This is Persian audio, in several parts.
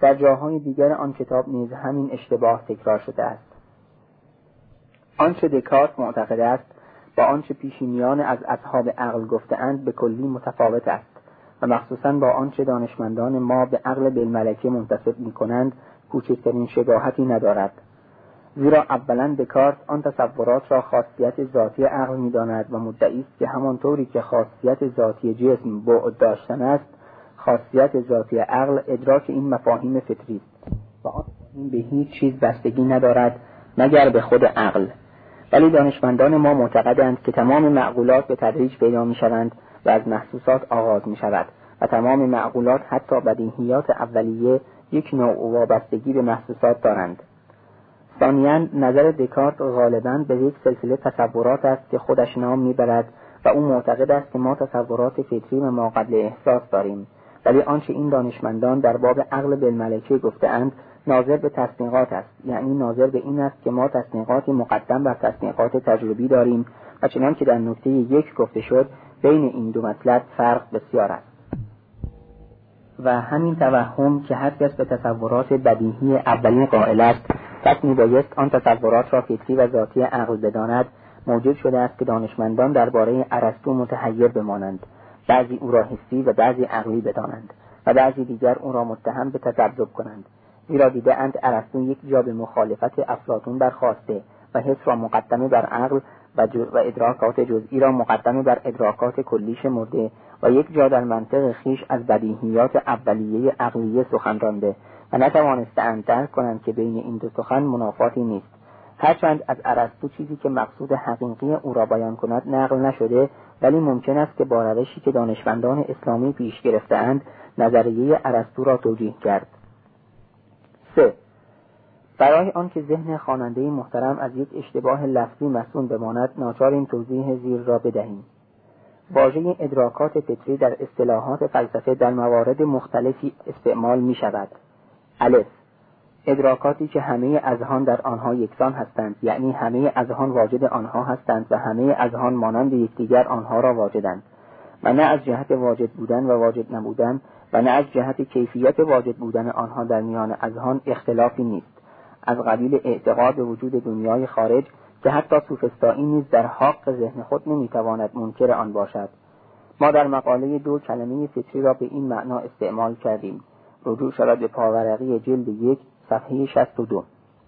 در جاهای دیگر آن کتاب نیز همین اشتباه تکرار شده است. آنچه دکارت معتقد است با آنچه پیشینیان از اصحاب عقل گفته‌اند به کلی متفاوت است و مخصوصاً با آنچه دانشمندان ما به عقل بالملکه منتسب می‌کنند کوچکترین شباهتی ندارد. زیرا اولاً دکارت آن تصورات را خاصیت ذاتی عقل می‌داند و مدعی است که همانطوری که خاصیت ذاتی جسم بعد داشتن است، خاصیت ذاتی عقل ادراک این مفاهیم فطری است و آن مفاهیم به هیچ چیز بستگی ندارد مگر به خود عقل. ولی دانشمندان ما معتقدند که تمام معقولات به تدریج پیدا می‌شوند و از محسوسات آغاز می‌شود و تمام معقولات حتی بدیهیات اولیه یک نوع وابستگی به محسوسات دارند. ثانیاً نظر دکارت غالباً به یک سلسله تصورات است که خودش نام می‌برد و او معتقد است که ما تصورات فطری و ما قبل احساس داریم، ولی آنچه این دانشمندان در باب عقل بالملکه گفته‌اند ناظر به تصدیقات است، یعنی ناظر به این است که ما تصدیقات مقدم بر تصدیقات تجربی داریم و چنان که در نکته 1 گفته شد بین این دو مطلب فرق بسیار است. و همین توهم که هر کس به تصورات بدیهی اولی قائل است پس میبایست آن تصورات را فطری و ذاتی عقل بداند، موجب شده است که دانشمندان درباره ارسطو متحیر بمانند، بعضی او را حسی و بعضی عقلی بدانند و بعضی دیگر او را متهم به تذبذب کنند. زیرا دیده اند ارسطو یک جا به مخالفت افلاطون برخاسته و حس را مقدمه بر عقل و ادراکات جزئی را مقدمه بر ادراکات کلی شمرده و یک جا در منطق خیش از بدیهیات اولیه عقلیه سخن رانده و نتوانستند درک کنند که بین این دو سخن منافاتی نیست. هرچند از ارسطو چیزی که مقصود حقیقی او را بیان کند نقل نشده، ولی ممکن است که با روشی که دانشمندان اسلامی پیش گرفته‌اند نظریه ارسطو را توجیه کرد. 3. برای آنکه ذهن خواننده محترم از یک اشتباه لفظی مصون بماند ناچار این توضیح زیر را بدهیم. واژه ادراکات فطری در اصطلاحات فلسفه در موارد مختلفی استعمال می شود. الف، ادراکاتی که همه اذهان در آنها یکسان هستند، یعنی همه اذهان واجد آنها هستند و همه اذهان مانند یکدیگر آنها را واجدند و نه از جهت واجد بودن و واجد نبودن و نه از جهت کیفیت واجد بودن آنها در میان اذهان اختلافی نیست، از قبیل اعتقاد به وجود دنیای خارج که حتی سوفسطائی نیز در حق ذهن خود نمیتواند منکر آن باشد. ما در مقاله 2 کلمه فطری را به این معنا استعمال کردیم. رجوع شود به پاورقی جلد 1 صفحه 62.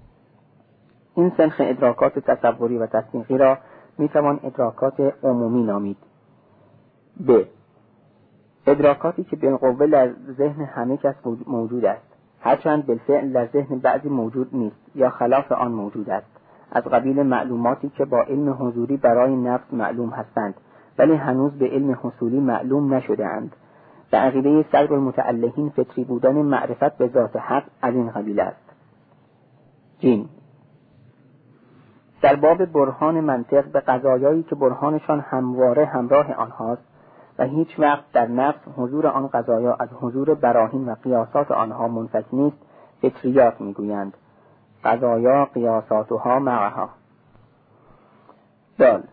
این سنخ ادراکات تصوری و تصدیقی را میتوان ادراکات عمومی نامید. ب، ادراکاتی که بالقوه در ذهن همه کس موجود است، هرچند بالفعل در ذهن بعضی موجود نیست یا خلاف آن موجود است، از قبیل معلوماتی که با علم حضوری برای نفس معلوم هستند ولی هنوز به علم حصولی معلوم نشده اند. به عقیده صدر المتألهین فطری بودن معرفت به ذات حق از این قبیل است. جیم، در باب برهان منطق به قضایایی که برهانشان همواره همراه آنهاست و هیچ وقت در نفس حضور آن قضایا از حضور براهین و قیاسات آنها منفک نیست، فطریات میگویند. قضایا قیاساتها معها. دال،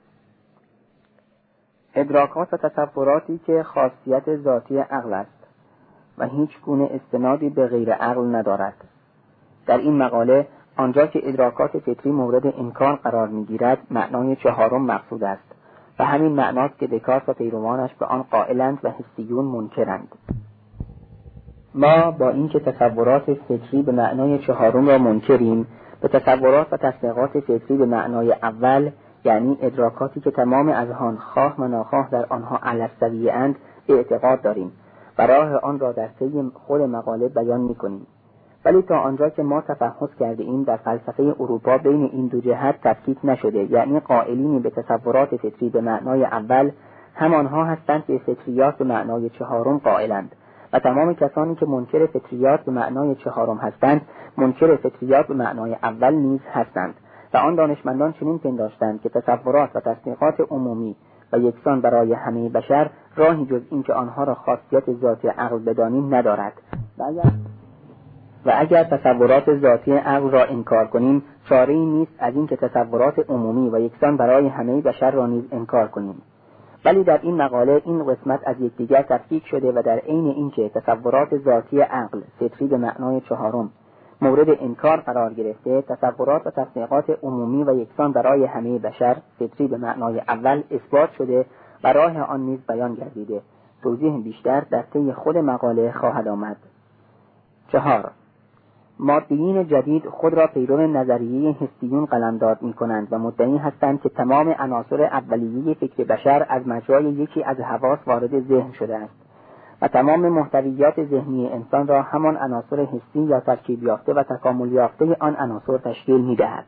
ادراکات و تصوراتی که خاصیت ذاتی عقل است و هیچ گونه استنادی به غیر عقل ندارد. در این مقاله آنجا که ادراکات فطری مورد انکار قرار میگیرد معنای 4 مقصود است و همین معناست که دکارت و پیروانش به آن قائلند و حسیون منکرند. ما با اینکه تصورات فطری به معنای 4 را منکریم، به تصورات و تصدیقات فطری به معنای اول، یعنی ادراکاتی که تمام اذهان خواه و ناخواه در آنها علی السویه اند، اعتقاد داریم و راه آن را در طی خود مقاله بیان می‌کنیم. ولی تا آنجا که ما تفحص کرده ایم در فلسفه اروپا بین این دو جهت تفکیک نشده، یعنی قائلینی به تصورات فطری به معنای اول همانها هستند که فطریات به معنای 4 قائلند و تمام کسانی که منکر فطریات به معنای 4 هستند منکر فطریات به معنای اول نیز هستند و آن دانشمندان چنین پنداشتند که تصورات و تصدیقات عمومی و یکسان برای همه بشر راهی جز این که آنها را خاصیت ذاتی عقل بدانیم ندارد و اگر تصورات ذاتی عقل را انکار کنیم چاره‌ای نیست از این که تصورات عمومی و یکسان برای همه بشر را نیز انکار کنیم. ولی در این مقاله این قسمت از یکدیگر تفکیک شده و در عین اینکه تصورات ذاتی عقل فطری به معنای چهارم مورد انکار قرار گرفته، تصورات و تصدیقات عمومی و یکسان برای همه بشر فطری به معنای اول اثبات شده و راه آن نیز بیان گردیده. توضیح بیشتر در طی خود مقاله خواهد آمد. 4. مادیین جدید خود را پیرو نظریه هستیون قلمداد می‌کنند و مدعی هستند که تمام عناصر اولیه فکر بشر از مجرای یکی از حواس وارد ذهن شده است و تمام محتویات ذهنی انسان را همان عناصر حسی یا ترکیب یافته و تکامل یافته آن عناصر تشکیل می‌دهد.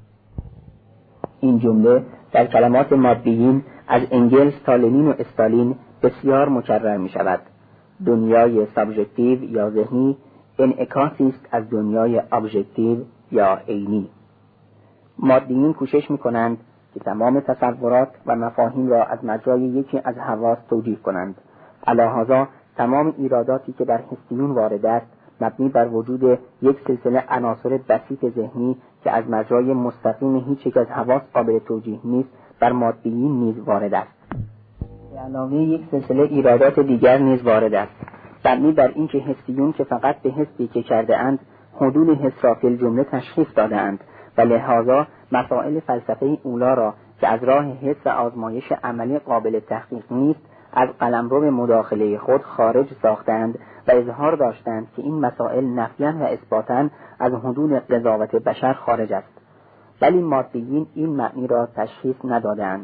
این جمله در کلمات مادیین از انگلز تا لنین و استالین بسیار مکرر می‌شود. دنیای سابژکتیو یا ذهنی انعکاسی است از دنیای ابژکتیو یا عینی. مادیین کوشش می‌کنند که تمام تصورات و مفاهیم را از مجرای یکی از حواس توجیه کنند. علاوه تمام ایراداتی که در حسیون وارد است مبنی بر وجود یک سلسله عناصر بسیط ذهنی که از مجرای مستقیم هیچ یک از حواس قابل توجیه نیست بر مادیین نیز وارد است. به علاوه یک سلسله ایرادات دیگر نیز وارد است مبنی بر اینکه حسیون که فقط به حسی که کرده اند حدود حس را فی الجمله تشخیص داده اند و لهذا مسائل فلسفه اولا را که از راه حس و آزمایش عملی قابل تحقیق نیست از قلمرو مداخله خود خارج ساختند و اظهار داشتند که این مسائل نفیاً و اثباتاً از حدود قضاوت بشر خارج است، ولی مادیین این معنی را تشخیص ندادند.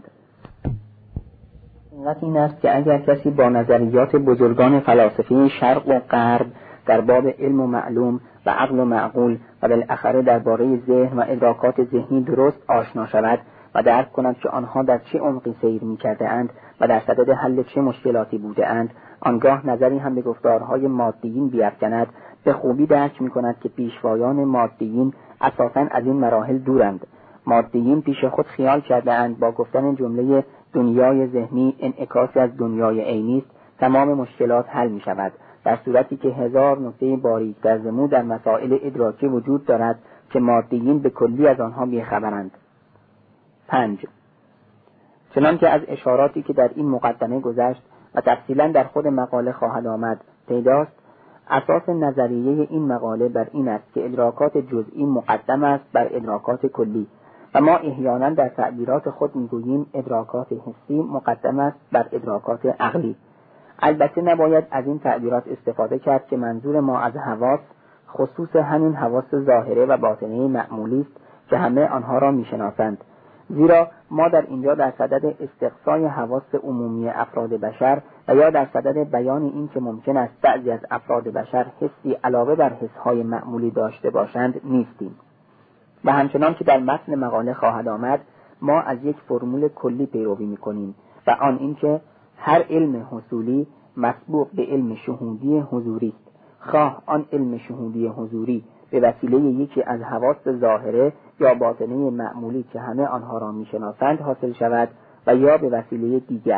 این است که اگر کسی با نظریات بزرگان فلاسفه شرق و غرب در باب علم و معلوم و عقل و معقول و بالاخره درباره ذهن و ادراکات ذهنی درست آشنا شود و درک کند که آنها در چه عمقی سیر می‌کرده اند و در صدد حل چه مشکلاتی بوده اند، آنگاه نظری هم به گفتارهای مادیین بیفکند، به خوبی درک می‌کند که پیشوایان مادیین اساساً از این مراحل دورند. مادیین پیش خود خیال کرده اند با گفتن جمله دنیای ذهنی انعکاسی از دنیای عینی است تمام مشکلات حل می‌شود، در صورتی که هزار نکته باریک در زمو در مسائل ادراکی وجود دارد که مادیین به کلی از آنها بی‌خبرند. 5. چنانکه از اشاراتی که در این مقدمه گذشت و تفصیلا در خود مقاله خواهد آمد پیداست، اساس نظریه این مقاله بر این است که ادراکات جزئی مقدم است بر ادراکات کلی و ما احیانا در تعبیرات خود میگوییم ادراکات حسی مقدم است بر ادراکات عقلی. البته نباید از این تعبیرات استفاده کرد که منظور ما از حواس خصوص همین حواس ظاهره و باطنه معمولی است که همه آنها را میشناسند، زیرا ما در اینجا در صدد استقصای حواس عمومی افراد بشر و یا در صدد بیان این که ممکن است بعضی از افراد بشر حسی علاوه بر حسهای معمولی داشته باشند نیستیم. و همچنان که در متن مقاله خواهد آمد، ما از یک فرمول کلی پیروی می‌کنیم و آن این که هر علم حصولی مسبوق به علم شهودی حضوری است، خواه آن علم شهودی حضوری به وسیله یکی از حواس ظاهره یا باطنه معمولی که همه آنها را میشناسند حاصل شود و یا به وسیله دیگر.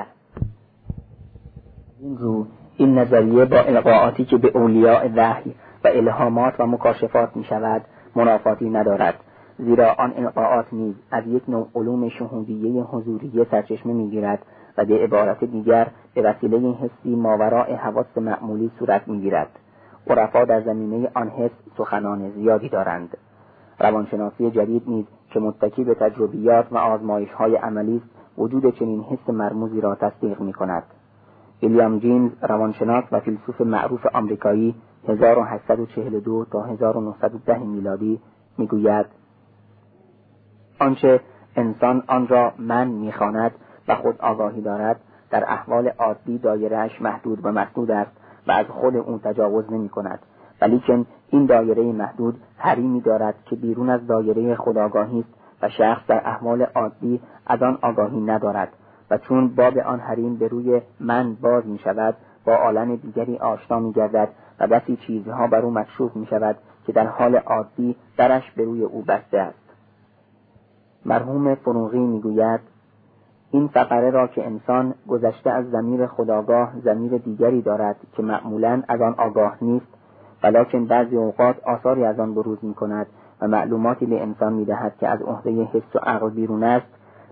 این رو این نظریه با القاءاتی که به اولیاء وحی و الهامات و مکاشفات می شود منافاتی ندارد، زیرا آن القاءات نیز از یک نوع علوم شهودیه حضوریه سرچشمه می گیرد و به عبارت دیگر به وسیله حسی ماوراء حواس معمولی صورت می گیرد. عرفا در زمینه آن حس سخنان زیادی دارند. روانشناسی جدید نیز که متکی به تجربیات و آزمایش‌های عملی است وجود چنین حس مرموزی را تصدیق می‌کند. ویلیام جیمز روانشناس و فیلسوف معروف آمریکایی 1842 تا 1910 میلادی میگوید آنچه انسان آن را من می‌خواند و خود آگاهی دارد در احوال عادی دایره‌اش محدود و محدود است و از خود اون تجاوز نمی‌کند، ولیکن این دایره محدود حریمی دارد که بیرون از دایره خودآگاهی است و شخص در احوال عادی از آن آگاهی ندارد و چون باب آن حریم به روی من باز می شود با عالم دیگری آشنا می گردد و بسی چیزها بر او مکشوف می شود که در حال عادی درش به روی او بسته است. مرحوم فروغی می گوید این فقره را که انسان گذشته از ضمیر خودآگاه ضمیر دیگری دارد که معمولاً از آن آگاه نیست، ولکن بعضی اوقات آثاری از آن بروز می کند و معلوماتی به انسان می دهد که از عهده حس و عقل بیرون است،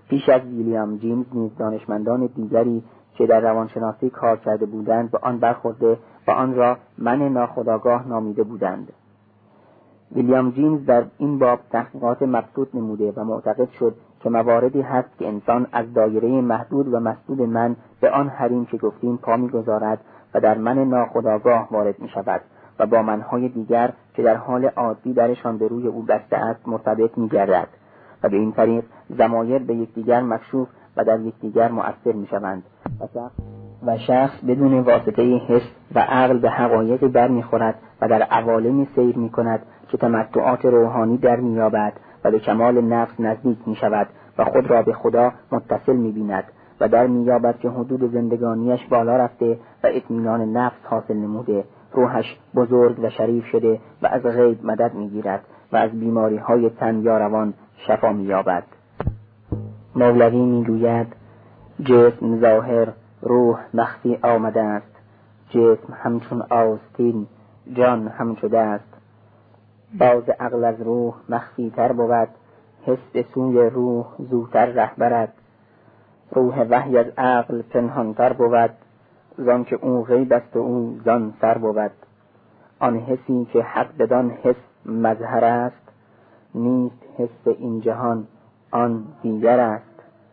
پیش از ویلیام جیمز نیز دانشمندان دیگری که در روانشناسی کار کرده بودند به آن برخورده و آن را من ناخودآگاه نامیده بودند. ویلیام جیمز در این باب تحقیقات مبسوط نموده و معتقد شد که مواردی هست که انسان از دایره محدود و مسدود من به آن حریم که گفتیم پا می‌گذارد و در من ناخودآگاه وارد می‌شود و با منهای دیگر که در حال عادی درشان به روی او بسته است مرتبط می‌گردد و به این طریق ضمایر به یکدیگر مکشوف و در یکدیگر مؤثر می‌شوند و شخص بدون واسطه حس و عقل به حقایقی برمی‌خورد و در عوالمی سیر می‌کند که تمتعات روحانی در می‌یابد و به کمال نفس نزدیک می‌شود و خود را به خدا متصل می‌بیند و در می‌یابد که حدود زندگانیش بالا رفته و اطمینان نفس حاصل نموده، روحش بزرگ و شریف شده و از غیب مدد می‌گیرد و از بیماری‌های تن یا روان شفا می‌یابد. مولوی می‌گوید جسم ظاهر، روح مخفی آمده است. جسم همچون آستین، جان همچو دست. باز عقل از روح مخفی تر بود، حس به سوی روح زودتر ره برد. روح وحی از عقل پنهان تر بود، زان که او غیب است و او زان سر بود. آن حسی که حق بدان حس مظهر است، نیست حس این جهان آن دیگر است.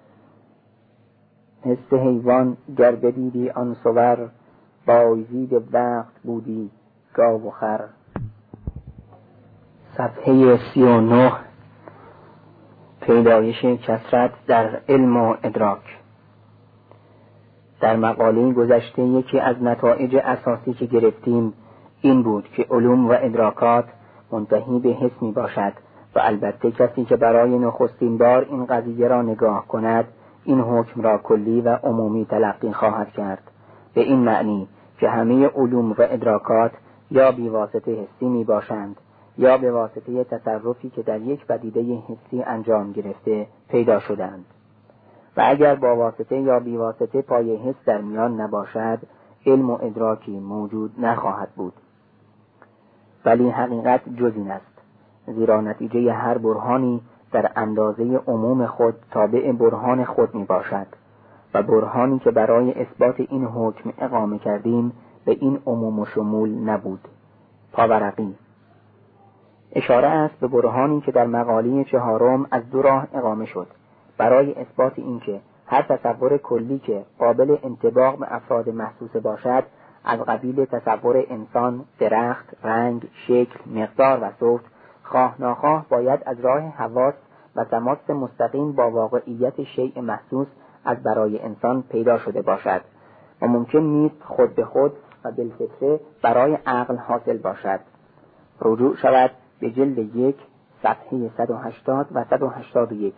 حس حیوان گر بدیدی آن صور، بایزید وقت بودی گاو و خر. صفحه 39. پیدایش کثرت در علم و ادراک. در مقاله گذشته یکی از نتایج اساسی که گرفتیم این بود که علوم و ادراکات منتهی به حس می باشد و البته کسی که برای نخستین بار این قضیه را نگاه کند این حکم را کلی و عمومی تلقی خواهد کرد، به این معنی که همه علوم و ادراکات یا بیواسطه حسی می باشند یا به واسطه تصرفی که در یک پدیده حسی انجام گرفته پیدا شدند. و اگر با واسطه یا بیواسطه پای حس در میان نباشد علم و ادراکی موجود نخواهد بود. ولی حقیقت جز این است، زیرا نتیجه هر برهانی در اندازه عموم خود تابع برهان خود می باشد و برهانی که برای اثبات این حکم اقامه کردیم به این عموم و شمول نبود. پاورقی. اشاره است به برهانی که در مقاله 4 از 2 راه اقامه شد برای اثبات اینکه هر تصور کلی که قابل انطباق به افراد محسوس باشد از قبیل تصور انسان، درخت، رنگ، شکل، مقدار و صوت خواه ناخواه باید از راه حواس و تماس مستقیم با واقعیت شیء محسوس از برای انسان پیدا شده باشد و ممکن نیست خود به خود و بالفطره برای عقل حاصل باشد. رجوع شود به جلد 1 صفحه 180 و 181.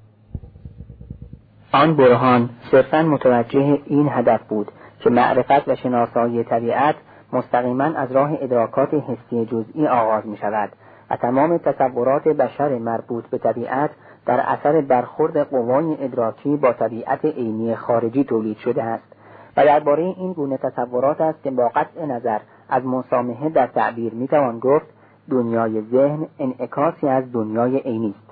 آن برهان صرفاً متوجه این هدف بود که معرفت و شناسایی طبیعت مستقیما از راه ادراکات حسی جزئی آغاز می شود و تمام تصورات بشر مربوط به طبیعت در اثر برخورد قوای ادراکی با طبیعت عینی خارجی تولید شده است و درباره این گونه تصورات است که با قطع نظر از مسامحه در تعبیر می توان گفت دنیای ذهن انعکاسی از دنیای عینی است.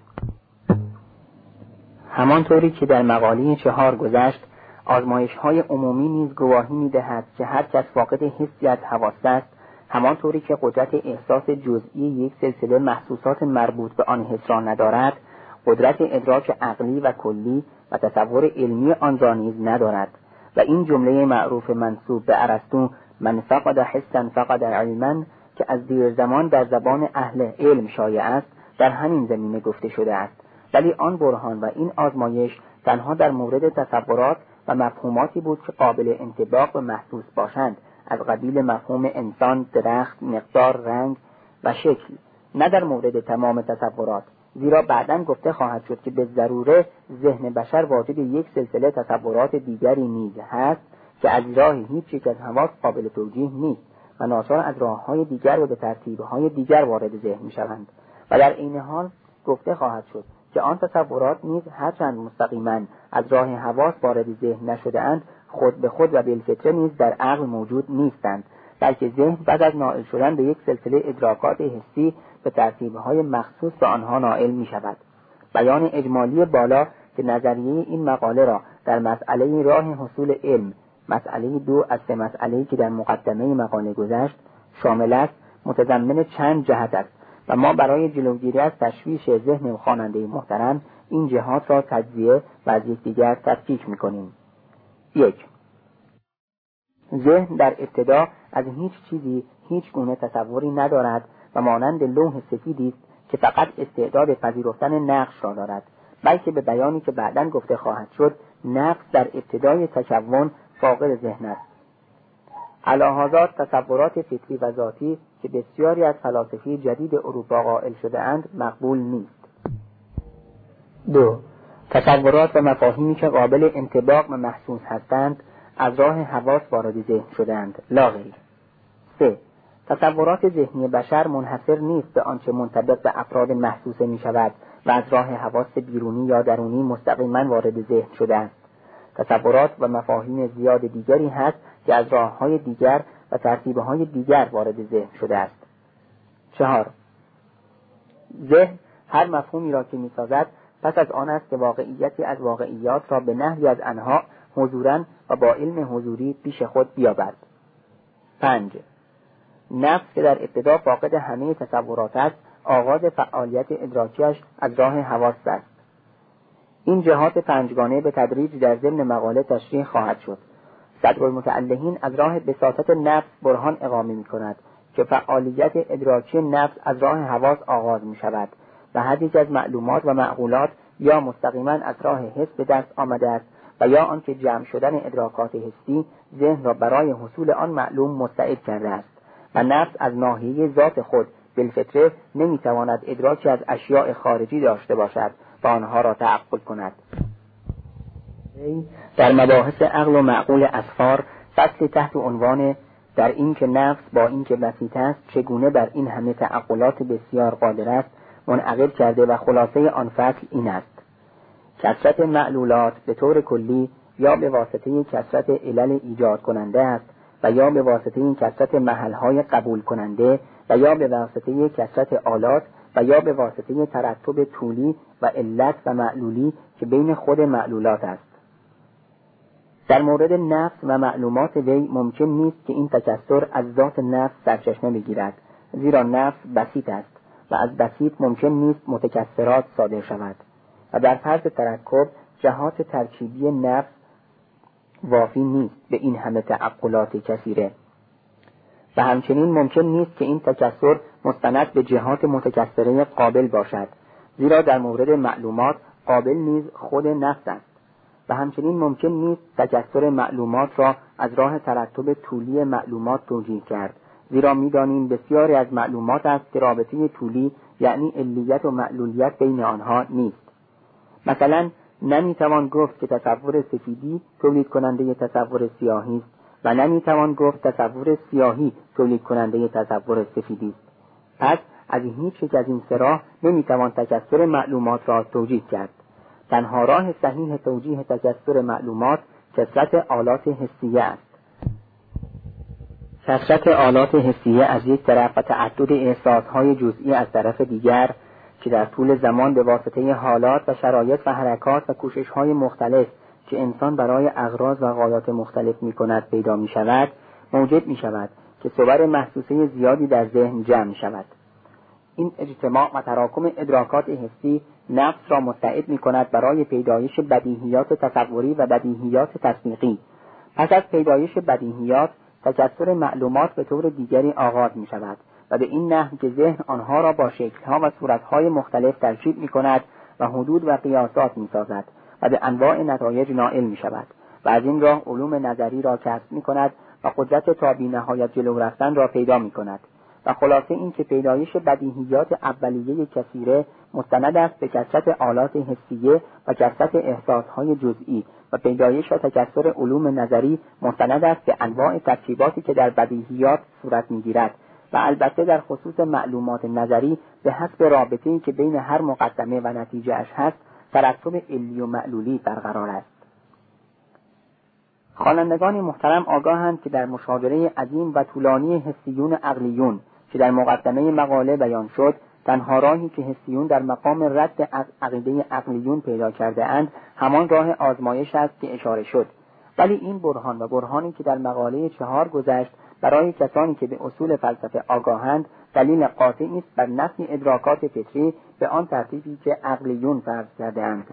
همانطوری که در مقاله 4 گذشت، آزمایش‌های عمومی نیز گواهی می‌دهد که هر کس فاقد حسی از حواس است، همانطوری که قدرت احساس جزئی یک سلسله محسوسات مربوط به آن حس را ندارد، قدرت ادراک عقلی و کلی و تصور علمی آن را نیز ندارد و این جمله معروف منسوب به ارسطو من فقد حسا فقد علما که از دیر زمان در زبان اهل علم شایع است در همین زمینه گفته شده است. ولی آن برهان و این آزمایش تنها در مورد تصورات و مفهوماتی بود که قابل انطباق و محسوس باشند از قبیل مفهوم انسان، درخت، مقدار، رنگ و شکل، نه در مورد تمام تصورات، زیرا بعداً گفته خواهد شد که به ضروره ذهن بشر واجد یک سلسله تصورات دیگری نیز هست که از راه هیچ یک از حواس قابل توجیه نیست و ناچار از راه‌های دیگر و به ترتیب‌های دیگر وارد ذهن می‌شوند و در این حال گفته خواهد شد که آن تصورات نیز هرچند مستقیما از راه حواس وارد ذهن نشده‌اند خود به خود و بالفطره نیز در عقل موجود نیستند، بلکه ذهن بعد از نائل شدن به یک سلسله ادراکات حسی به ترتیب‌های مخصوص به آنها نائل می‌شود. بیان اجمالی بالا که نظریه این مقاله را در مسئله راه حصول علم، مسئله 2 از 3 مسئله‌ای که در مقدمه مقاله گذشت شامل است، متضمن چند جهت است و ما برای جلوگیری از تشویش ذهن خواننده محترم این جهات را تجزیه و از یکدیگر تفکیک می‌کنیم. 1. ذهن در ابتدا از هیچ چیزی هیچ گونه تصوری ندارد و مانند لوح سفیدی است که فقط استعداد پذیرفتن نقش را دارد، بلکه به بیانی که بعداً گفته خواهد شد نقش در ابتدای تکون فاقد ذهن است. علاهذا تصورات فکری و ذاتی که بسیاری از فلاسفه جدید اروپا قائل شده اند مقبول نیست. 2. تصورات و مفاهیمی که قابل انطباق و محسوس هستند از راه حواس وارد ذهن شدند، لا غیر. 3. تصورات ذهنی بشر منحصر نیست به آنچه منطبق به افراد محسوسه می شود و از راه حواس بیرونی یا درونی مستقیما وارد ذهن شده است. تصورات و مفاهیم زیاد دیگری هست که از راه‌های دیگر و ترتیب‌های دیگر وارد ذهن شده است. 4. ذهن هر مفهومی را که می‌سازد پس از آن است که واقعیتی از واقعیات را به نحوی از آنها حضوراً و با علم حضوری پیش خود بیابد. 5. نفس که در ابتدا فاقد همه تصورات است، آغاز فعالیت ادراکیش از راه حواس است. این جهات پنجگانه به تدریج در ضمن مقاله تشریح خواهد شد. صدرالمتعلهین از راه بساطت نفس برهان اقامه می کند که فعالیت ادراکی نفس از راه حواس آغاز می شود و هر یک از معلومات و معقولات یا مستقیما از راه حس به دست آمده است و یا آنکه جمع شدن ادراکات حسی ذهن را برای حصول آن معلوم مستعد کرده است و نفس از ناحیه ذات خود بالفطره نمی تواند ادراکی از اشیاء خارجی داشته باشد و آنها را تعقل کند. در مباحث عقل و معقول اسفار فصل تحت عنوان در این که نفس با این که بسیط است چگونه بر این همه تعقلات بسیار قادر است منعقد کرده و خلاصه آن فصل این است: کثرت معلولات به طور کلی یا به واسطه کثرت علل ایجاد کننده است و یا به واسطه کثرت محلهای قبول کننده و یا به واسطه کثرت آلات و یا به واسطه ترتب طولی و علت و معلولی که بین خود معلولات است. در مورد نفس و معلومات وی ممکن نیست که این تکثر از ذات نفس سرچشمه بگیرد، زیرا نفس بسیط است و از بسیط ممکن نیست متکثرات صادر شود و در فرض ترکب جهات ترکیبی نفس وافی نیست به این همه تعقلات کثیره و همچنین ممکن نیست که این تکثر مستند به جهات متکثره قابل باشد، زیرا در مورد معلومات قابل نیز خود نفس است و همچنین ممکن نیست تکثر معلومات را از راه ترتب طولی معلومات توجیه کرد، زیرا می‌دانیم بسیاری از معلومات است که رابطه طولی یعنی علیت و معلولیت بین آنها نیست. مثلا نمیتوان گفت که تصور سفیدی تولید کننده تصور سیاهی است و نمیتوان گفت تصور سیاهی تولید کننده تصور سفیدی است. پس از هیچ یک از این سه راه نمیتوان تکثر معلومات را توجیه کرد. تنها راه صحیح توجیه تکثر معلومات کثرت آلات حسیه است. کثرت آلات حسیه از یک طرف و تعدد احساسهای جزئی از طرف دیگر که در طول زمان به واسطه حالات و شرایط و حرکات و کوشش‌های مختلف که انسان برای اغراض و غایات مختلف می‌کند پیدا می‌شود، موجب می‌شود که صور محسوسه زیادی در ذهن جمع می‌شود. این اجتماع و تراکم ادراکات حسی نفس را مستعد می‌کند برای پیدایش بدیهیات تصوری و بدیهیات تصدیقی. پس از پیدایش بدیهیات تکثر معلومات به طور دیگری آغاز می‌شود و به این نحو که ذهن آنها را با شکل‌ها و صورت‌های مختلف ترکیب می‌کند و حدود و قیاسات می‌سازد و به انواع نتایج نائل می‌شود و از این راه علوم نظری را کسب می‌کند و قدرت تا بی‌نهایت جلو رفتن را پیدا می‌کند. و خلاصه این که پیدایش بدیهیات اولیه کثیره مستند است به کثرت آلات حسیه و کثرت احساسهای جزئی و پیدایش و تکثر علوم نظری مستند است به انواع ترکیباتی که در بدیهیات صورت می‌گیرد و البته در خصوص معلومات نظری به حسب رابطه‌ای که بین هر مقدمه و نتیجه اش هست ترتب علی و معلولی برقرار است. خوانندگان محترم آگاهند که در مشاوره عظیم و طولانی حسیون عقلیون که در مقدمه مقاله بیان شد تنها راهی که حسیون در مقام رد از عقیده عقلیون پیدا کرده اند همان راه آزمایش است که اشاره شد. ولی این برهان و برهانی که در مقاله 4 گذشت برای کسانی که به اصول فلسفه آگاهند دلیل قاطعی است بر نفی ادراکات فطری به آن ترتیبی که عقلیون فرض کرده اند.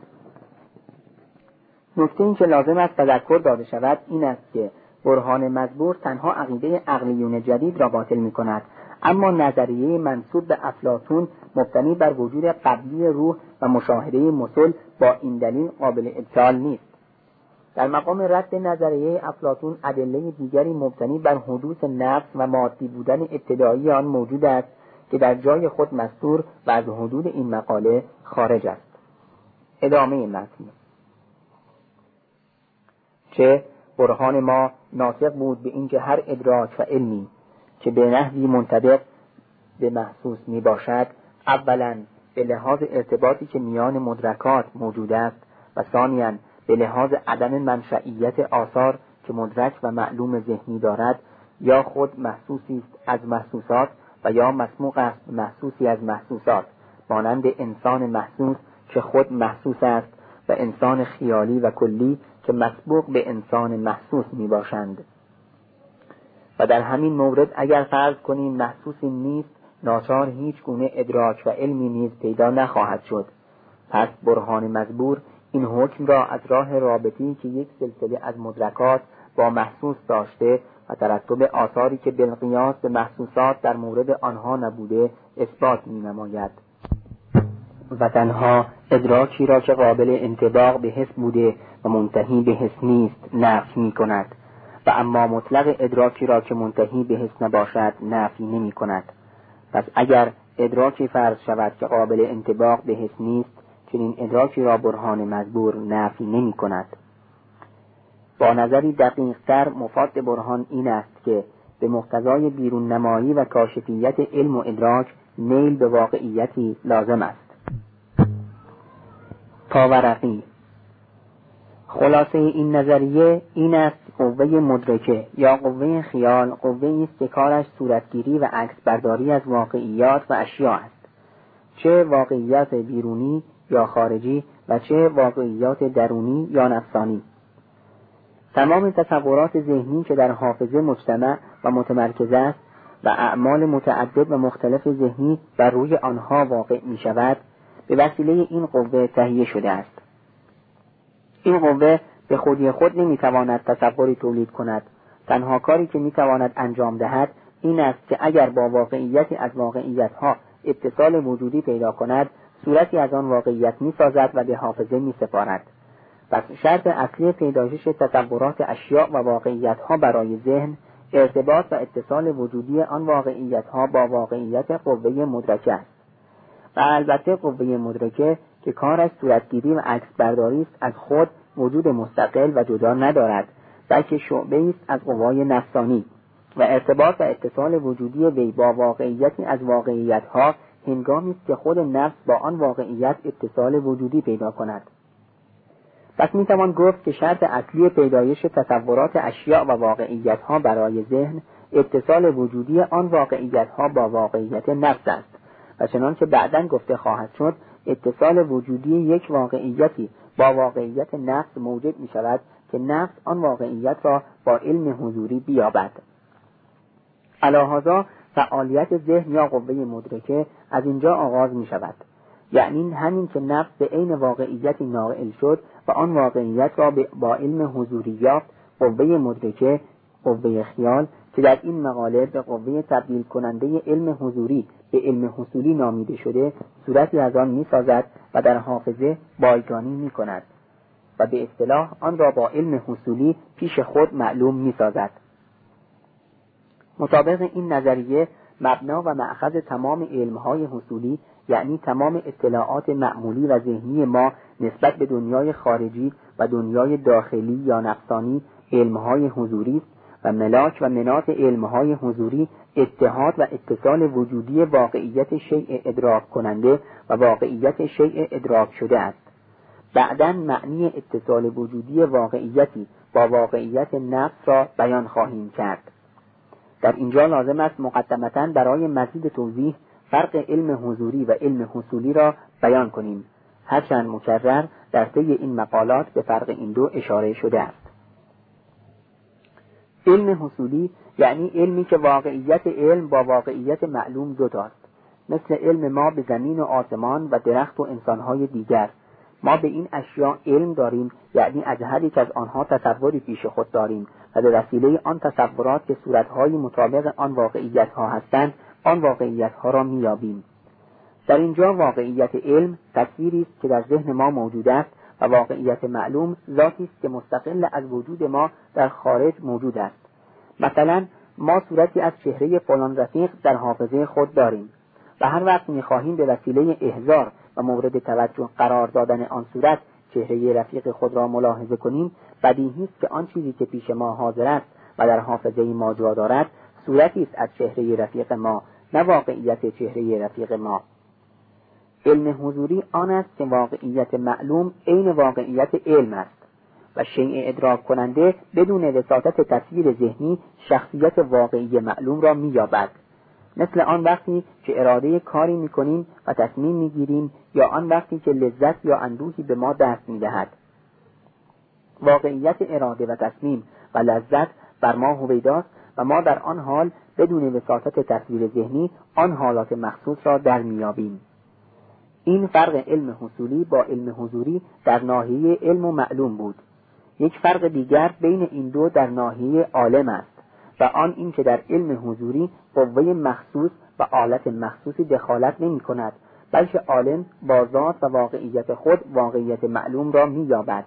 نکته این که لازم است تذکر داده شود این است که برهان مزبور تنها عقیده عقلیون جدید را باطل می کند، اما نظریه منسوب به افلاطون مبتنی بر وجود قبلی روح و مشاهده مسل با این دلیل قابل ابطال نیست. در مقام رد نظریه افلاطون ادله دیگری مبتنی بر حدوث نفس و مادی بودن ابتدایی آن موجود است که در جای خود مستور و از حدود این مقاله خارج است. ادامه متن. چه برهان ما ناطق بود به اینکه هر ادراک و علمی که به نحوی منطبق به محسوس می باشد اولا به لحاظ ارتباطی که میان مدرکات موجود است و ثانیاً به لحاظ عدم منشئیت آثار که مدرک و معلوم ذهنی دارد یا خود محسوسی است از محسوسات و یا مسموع است محسوسی از محسوسات، مانند انسان محسوس که خود محسوس است و انسان خیالی و کلی که مسبوق به انسان محسوس می باشند. و در همین مورد اگر فرض کنیم محسوسی نیست، ناچار هیچ گونه ادراک و علمی نیز پیدا نخواهد شد. پس برهان مزبور این حکم را از راه رابطی که یک سلسله از مدرکات با محسوس داشته و ترتب آثاری که بالقیاس به محسوسات در مورد آنها نبوده اثبات می نماید. و تنها ادراکی را که قابل انطباق به حس بوده و منتهی به حس نیست نفی می کند و اما مطلق ادراکی را که منتهی به حس نباشد نفی نمی کند. پس اگر ادراکی فرض شود که قابل انطباق به حس نیست، چنین ادراکی را برهان مزبور نفی نمی کند. با نظری دقیق تر مفاد برهان این است که به مقتضای بیرون نمایی و کاشفیت علم و ادراک نیل به واقعیتی لازم است. پاورقی خلاصه این نظریه این است قوه مدرکه یا قوه خیال قوه است که کارش صورتگیری و عکس برداری از واقعیات و اشیاء است، چه واقعیات بیرونی یا خارجی و چه واقعیات درونی یا نفسانی. تمام تصورات ذهنی که در حافظه مجتمع و متمرکز است و اعمال متعدد و مختلف ذهنی بر روی آنها واقع می شود به وسیله این قوه تهیه شده است. این قوه به خودی خود نمی تواند تصوری تولید کند. تنها کاری که می تواند انجام دهد این است که اگر با واقعیتی از واقعیتها اتصال وجودی پیدا کند صورتی از آن واقعیت می سازد و به حافظه می سپارد. پس شرط اصلی پیدایش تصورات اشیاء و واقعیتها برای ذهن ارتباط و اتصال وجودی آن واقعیتها با واقعیت قوه مدرکه است. و البته قوه مدرکه که کارش صورتگیری و عکس برداری است از خود وجود مستقل و جدا ندارد، بلکه شعبه است از قوای نفسانی و ارتباط و اتصال وجودی وی با واقعیتی از واقعیتها هنگامی است که خود نفس با آن واقعیت اتصال وجودی پیدا کند. پس میتوان گفت که شرط اصلی پیدایش تصورات اشیاء و واقعیتها برای ذهن اتصال وجودی آن واقعیتها با واقعیت نفس است و چنان که بعداً گفته خواهد شد اتصال وجودی یک واقعیتی با واقعیت نفس موجب می شود که نفس آن واقعیت را با علم حضوری بیابد. علاهذا فعالیت ذهن یا قوه مدرکه از اینجا آغاز می شود، یعنی همین که نفس به عین واقعیتی ناقل شد و آن واقعیت را با علم حضوری یافت، قوه مدرکه، قوه خیال که در این مقاله به قوه تبدیل کننده علم حضوری به علم حصولی نامیده شده صورتی از آن می سازد و در حافظه بایگانی می کند و به اصطلاح آن را با علم حصولی پیش خود معلوم می سازد. مطابق این نظریه مبنا و مأخذ تمام علمهای حصولی یعنی تمام اطلاعات معمولی و ذهنی ما نسبت به دنیای خارجی و دنیای داخلی یا نفسانی علمهای حضوری است و ملاک و منات علمهای حضوری اتحاد و اتصال وجودی واقعیت شیء ادراک کننده و واقعیت شیء ادراک شده است. بعداً معنی اتصال وجودی واقعیتی با واقعیت نفس را بیان خواهیم کرد. در اینجا لازم است مقدمتاً برای مزید توضیح فرق علم حضوری و علم حصولی را بیان کنیم، هرچند مکرر در طی این مقالات به فرق این دو اشاره شده است. علم حصولی یعنی علمی که واقعیت علم با واقعیت معلوم دوتاست، مثل علم ما به زمین و آسمان و درخت و انسانهای دیگر. ما به این اشیاء علم داریم، یعنی از هر یک از آنها تصوری پیش خود داریم و به وسیله آن تصورات که صورتهای مطابق آن واقعیتها هستند، آن واقعیتها را میابیم. در اینجا واقعیت علم تصویری است که در ذهن ما موجود است و واقعیت معلوم ذاتی است که مستقل از وجود ما در خارج موجود است. مثلا ما صورتی از چهره فلان رفیق در حافظه خود داریم و هر وقت می‌خواهیم به وسیله احضار و مورد توجه قرار دادن آن صورت چهره رفیق خود را ملاحظه کنیم، بدیهی است که آن چیزی که پیش ما حاضر است و در حافظه ما جا دارد صورتی است از چهره رفیق ما، نه واقعیت چهره رفیق ما. علم حضوری آن است که واقعیت معلوم عین واقعیت علم است و شیء ادراک کننده بدون وساطت تصویر ذهنی شخصیت واقعی معلوم را می‌یابد، مثل آن وقتی که اراده کاری می‌کنیم و تصمیم می‌گیریم یا آن وقتی که لذت یا اندوهی به ما دست می‌دهد. واقعیت اراده و تصمیم و لذت بر ما هویداست و ما در آن حال بدون وساطت تصویر ذهنی آن حالات مخصوص را در می‌یابیم. این فرق علم حصولی با علم حضوری در ناحیه علم و معلوم بود. یک فرق دیگر بین این دو در ناحیه عالم است و آن این که در علم حضوری قوه مخصوص و آلت مخصوصی دخالت نمی کند، بلکه عالم با ذات و واقعیت خود واقعیت معلوم را می یابد.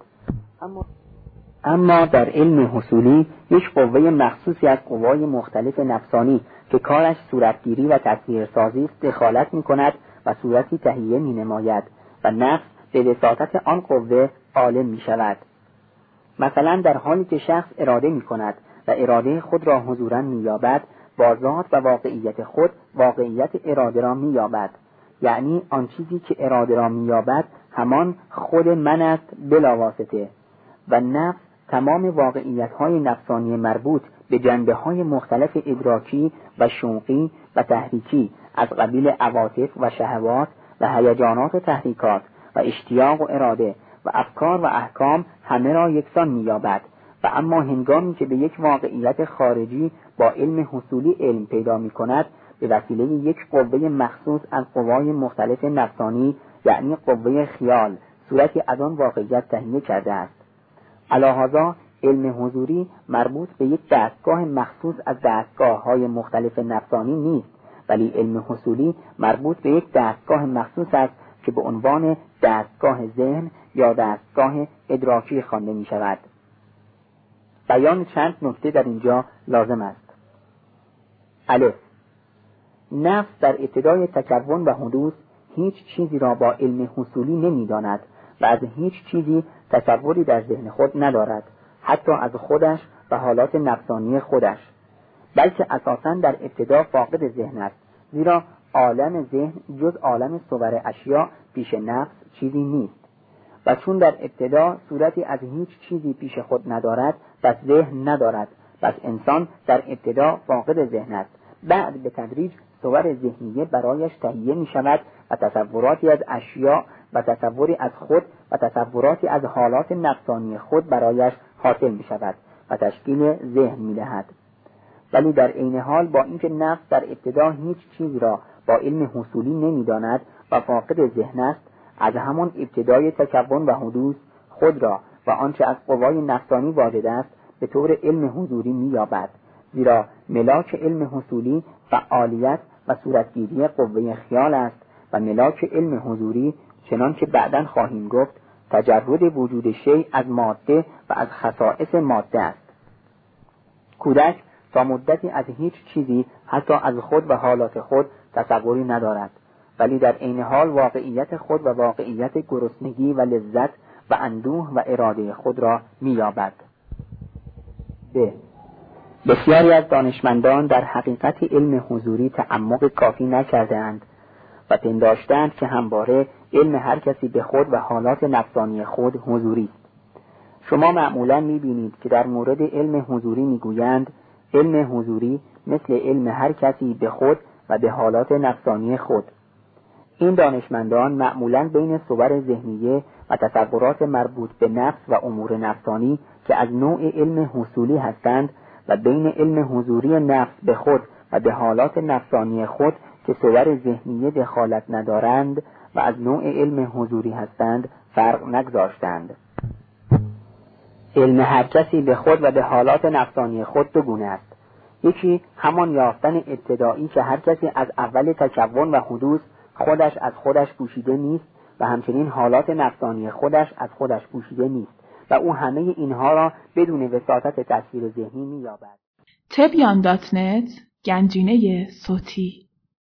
اما در علم حصولی یک قوه مخصوصی از قوای مختلف نفسانی که کارش صورتگیری و تصویرسازی است دخالت می کند و صورتی تهیه می نماید و نفس به وساطت آن قوه عالم می شود. مثلا در حالی که شخص اراده می کند و اراده خود را حضوراً می یابد، با ذات و واقعیت خود واقعیت اراده را می یابد، یعنی آن چیزی که اراده را می یابد همان خود من است بلا واسطه، و نفس تمام واقعیت‌های نفسانی مربوط به جنبه‌های مختلف ادراکی و شوقی و تحریکی از قبیل عواطف و شهوات و هیجانات و تحریکات و اشتیاق و اراده و افکار و احکام همه را یکسان می‌یابد. و اما هنگامی که به یک واقعیت خارجی با علم حصولی علم پیدا می‌کند، به وسیله یک قوه مخصوص از قوای مختلف نفسانی، یعنی قوه خیال، صورتی از آن واقعیت تهیه کرده است. علاهذا علم حضوری مربوط به یک دستگاه مخصوص از دستگاه‌های مختلف نفسانی نیست، ولی علم حصولی مربوط به یک دستگاه مخصوص است که به عنوان دستگاه ذهن یا دستگاه ادراکی خوانده می شود. بیان چند نکته در اینجا لازم است. الف، نفس در ابتدای تکون و حدوث هیچ چیزی را با علم حصولی نمی داند و از هیچ چیزی تصوری در ذهن خود ندارد، حتی از خودش و حالات نفسانی خودش، بلکه اساساً در ابتدا فاقد ذهن است، زیرا عالم ذهن جز عالم صور اشیاء پیش نفس چیزی نیست، و چون در ابتدا صورتی از هیچ چیزی پیش خود ندارد، پس ذهن ندارد، پس انسان در ابتدا فاقد ذهن است. بعد به تدریج صور ذهنیه برایش تهیه می شود و تصوراتی از اشیاء و تصوری از خود و تصوراتی از حالات نفسانی خود برایش حاصل می شود و تشکیل ذهن می دهد. ولی در عین حال با اینکه نفس در ابتدا هیچ چیز را با علم حصولی نمی داند و فاقد ذهن است، از همان ابتدای تکون و حدوث خود را و آنچه از قوای نفسانی واجد است به طور علم حضوری می یابد، زیرا ملاک علم حصولی فعالیت و صورتگیری قوه خیال است و ملاک علم حضوری چنان که بعداً خواهیم گفت تجرد وجود شیء از ماده و از خصائص ماده است. کودک تا مدتی از هیچ چیزی حتی از خود و حالات خود تصوری ندارد، ولی در عین حال واقعیت خود و واقعیت گرسنگی و لذت و اندوه و اراده خود را می‌یابد. بسیاری از دانشمندان در حقیقت علم حضوری تعمق کافی نکردند و پنداشتند که همواره علم هر کسی به خود و حالات نفسانی خود حضوری است. شما معمولاً می‌بینید که در مورد علم حضوری می‌گویند علم حضوری مثل علم هر کسی به خود و به حالات نفسانی خود. این دانشمندان معمولاً بین صور ذهنیه و تصورات مربوط به نفس و امور نفسانی که از نوع علم حصولی هستند و بین علم حضوری نفس به خود و به حالات نفسانی خود که صور ذهنیه دخالت ندارند و از نوع علم حضوری هستند فرق نگذاشتند. علم هر کسی به خود و به حالات نفسانی خود دو گونه است. یکی همان یافتن ابتدایی که هر کسی از اول تکون و حدوث خودش از خودش پوشیده نیست و همچنین حالات نفسانی خودش از خودش پوشیده نیست و او همه اینها را بدون وساطت تصویر ذهنی می‌یابد. تبیان.net گنجینه صوتی